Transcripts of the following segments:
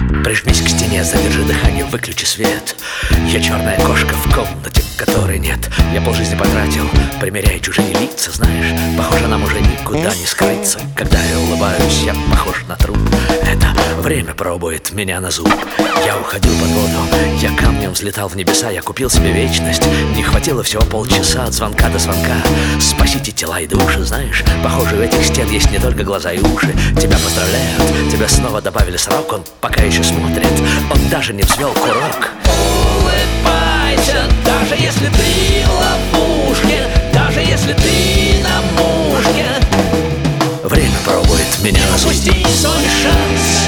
Прижмись к стене, задержи дыхание, выключи свет. Я черная кошка в комнате, которой нет. Я полжизни потратил, примеряя чужие лица. Знаешь, похоже, нам уже никуда не скрыться. Когда я улыбаюсь, я похож на труп. Это время пробует меня на зуб. Я уходил под воду, я камнем взлетал в небеса. Я купил себе вечность, не хватило всего полчаса. От звонка до звонка, спасите тела и души. Знаешь, похоже, у этих стен есть не только глаза и уши. Тебя поздравляют, тебя снова добавили срок. Он пока еще смотрит, он даже не взвел курок. Улыбайся, даже если ты в ловушке, даже если ты на мушке. Время пробует меня на зуб. Не упусти свой шанс.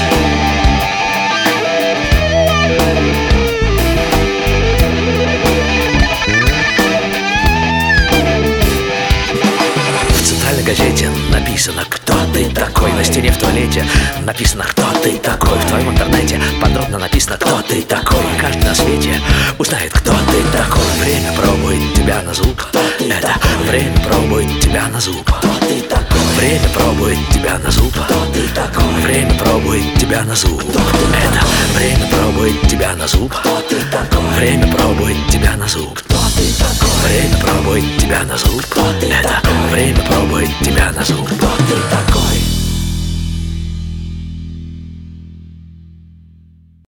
В центральной газете написано, кто ты такой. На стене в туалете написано, кто ты такой. В твоем интернете подробно написано, кто ты такой. Каждый на свете узнает, кто ты такой. Время пробует тебя на зуб. Это время пробует тебя на зуб. Время пробует тебя на зуб. Время пробует тебя на зуб. Это время пробует тебя на зуб. Время пробует тебя на зуб. Время пробует тебя на зуб. Это время пробует тебя на зуб. Кто ты такой?